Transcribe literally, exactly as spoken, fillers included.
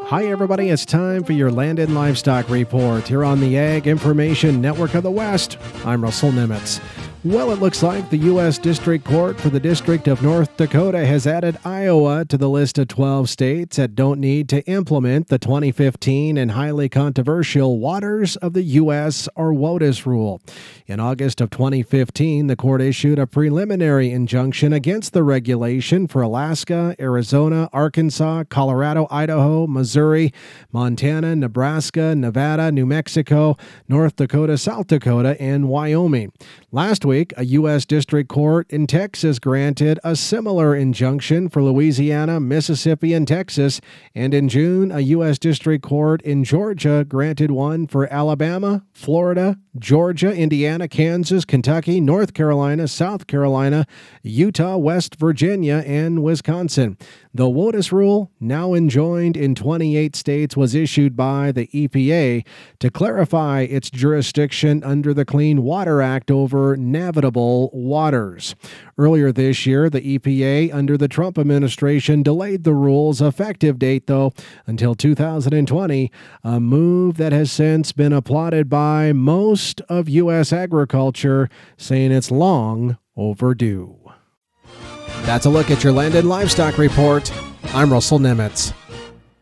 Hi, everybody. It's time for your Land and Livestock Report here on the Ag Information Network of the West. I'm Russell Nimitz. Well, it looks like the U S District Court for the District of North Dakota has added Iowa to the list of twelve states that don't need to implement the twenty fifteen and highly controversial Waters of the U S or WOTUS rule. In August of twenty fifteen, the court issued a preliminary injunction against the regulation for Alaska, Arizona, Arkansas, Colorado, Idaho, Missouri, Montana, Nebraska, Nevada, New Mexico, North Dakota, South Dakota, and Wyoming. Last week, a U S District Court in Texas granted a similar injunction for Louisiana, Mississippi, and Texas, and in June, a U S District Court in Georgia granted one for Alabama, Florida, Georgia, Indiana, Kansas, Kentucky, North Carolina, South Carolina, Utah, West Virginia, and Wisconsin. The WOTUS rule, now enjoined in twenty-eight states, was issued by the E P A to clarify its jurisdiction under the Clean Water Act over navigable waters. Earlier this year, the E P A, under the Trump administration, delayed the rule's effective date, though, until two thousand twenty, a move that has since been applauded by most of U S agriculture, saying it's long overdue. That's a look at your Land and Livestock Report. I'm Russell Nimitz.